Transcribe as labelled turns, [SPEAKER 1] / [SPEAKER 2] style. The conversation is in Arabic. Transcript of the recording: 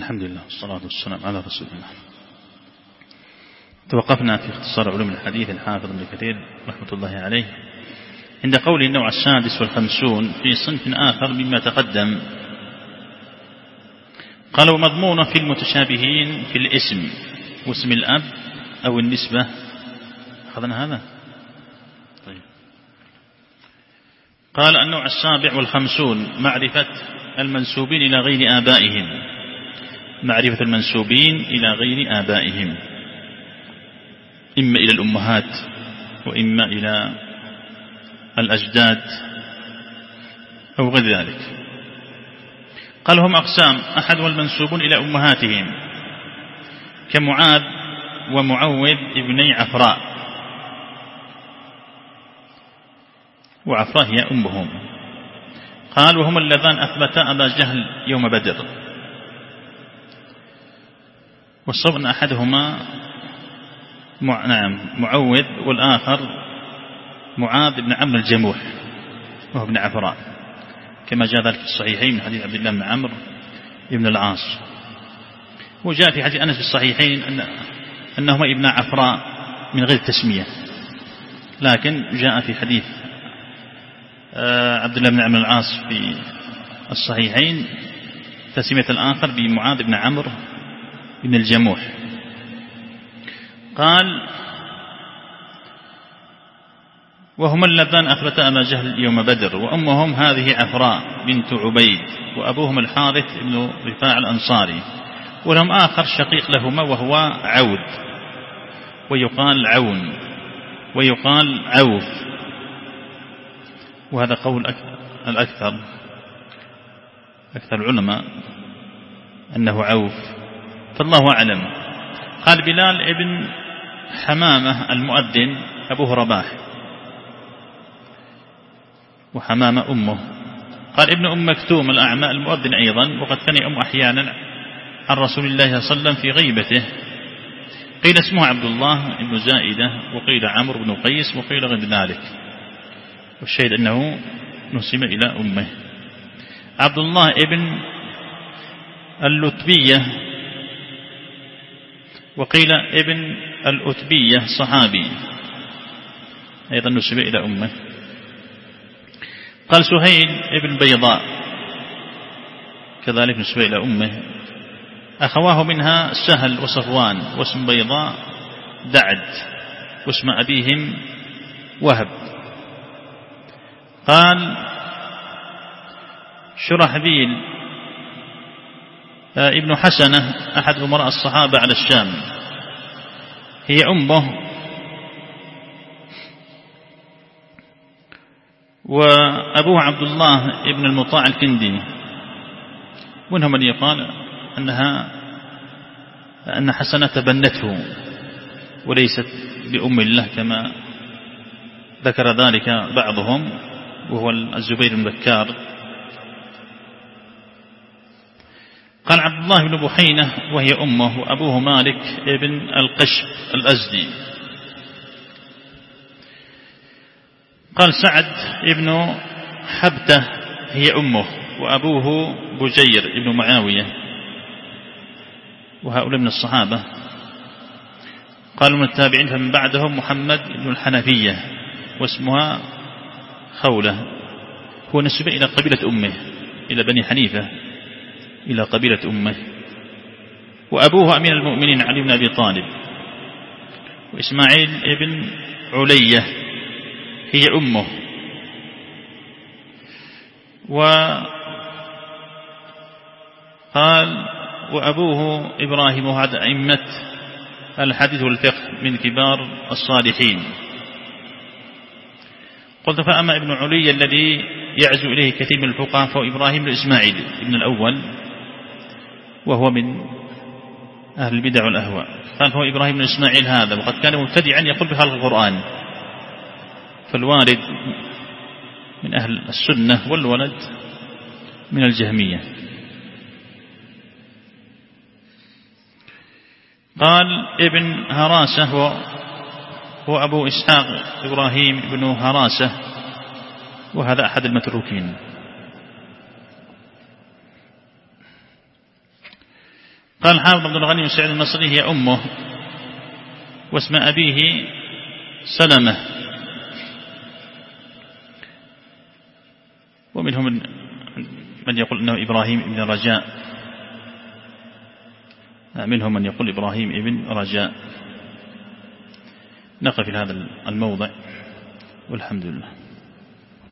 [SPEAKER 1] الحمد لله والصلاة والسلام على رسول الله. توقفنا في اختصار علوم الحديث الحافظ ابن كثير رحمة الله عليه عند قول النوع 56 في صنف آخر مما تقدم. قالوا مضمونه في المتشابهين في الاسم واسم الأب أو النسبة. أخذنا هذا طيب. قال النوع 57 معرفة المنسوبين إلى غير آبائهم، معرفة المنسوبين إلى غير آبائهم، إما إلى الأمهات وإما إلى الأجداد أو غير ذلك. قال هم أقسام: أحد والمنسوبون إلى أمهاتهم كمعاذ ومعوذ ابني عفراء، وعفراء هي أمهم. قال وهم اللذان أثبتا أبا جهل يوم بدر، والصواب أن أحدهما معوذ والآخر معاذ بن عمرو الجموح وهو ابن عفراء، كما جاء ذلك في الصحيحين من حديث عبد الله بن عمرو بن العاص. وجاء في حديث أنس في الصحيحين أنهما ابن عفراء من غير تسمية، لكن جاء في حديث عبد الله بن عمرو بن العاص في الصحيحين تسمية الآخر بمعاذ بن عمرو بن الجموح. قال وهما اللذان أثبتا أبا جهل يوم بدر، وأمهم هذه عفراء بنت عبيد، وأبوهم الحارث بن رفاع الأنصاري، ولهم آخر شقيق لهما وهو عود، ويقال عون، ويقال عوف، وهذا قول أكثر العلماء أنه عوف، فالله أعلم. قال بلال ابن حمامة المؤذن أبوه رباح، وحمامة أمه. قال ابن أم مكتوم الأعمى المؤذن أيضا، وقد كان يؤم أحيانا عن رسول الله صلى الله عليه وسلم في غيبته. قيل اسمه عبد الله بن زائدة، وقيل عمرو بن قيس، وقيل غير ذلك، والشهيد أنه نسب إلى أمه. عبد الله ابن اللتبية، وقيل ابن الأتبية صحابي أيضا نسب إلى أمه. قال سهيل ابن بيضاء كذلك نسب إلى أمه. أخواه منها سهل وصفوان، واسم بيضاء دعد، واسم أبيهم وهب. قال شرحبيل ابن حسنة أحد أمراء الصحابة على الشام، هي أمه، وأبوه عبد الله ابن المطاع الكندي، ومنهم من يقال أن حسنة بنته وليست بأم الله كما ذكر ذلك بعضهم، وهو الزبير بن بكار. قال عبد الله بن بحينة وهي أمه، وأبوه مالك ابن القشب الأزدي. قال سعد ابن حبتة هي أمه، وأبوه بجير ابن معاوية، وهؤلاء من الصحابة. قالوا من التابعين فمن بعدهم محمد بن الحنفية، واسمها خولة، هو نسب إلى قبيلة أمه، إلى بني حنيفة، إلى قبيلة أمه. وأبوه أمير المؤمنين علي بن أبي طالب. وإسماعيل ابن علية هي أمه. وقال وأبوه إبراهيم، وهذا أئمة الحديث والفقه من كبار الصالحين. قلت فأما ابن علي الذي يعزو إليه كثير من الفقهاء فهو إبراهيم بن إسماعيل ابن الأول، وهو من أهل البدع والأهواء. قال هو إبراهيم بن إسماعيل هذا، وقد كان مبتدعا يقول بخلق القرآن، فالوالد من أهل السنة والولد من الجهمية. قال ابن هراسة هو أبو إسحاق إبراهيم بن هراسة، وهذا أحد المتروكين. قال الحافظ عبد الغني بن سعيد المصري هي أمه، واسم أبيه سلمة، ومنهم من يقول أنه إبراهيم ابن رجاء، منهم من يقول إبراهيم ابن رجاء. نقف في هذا الموضع والحمد لله.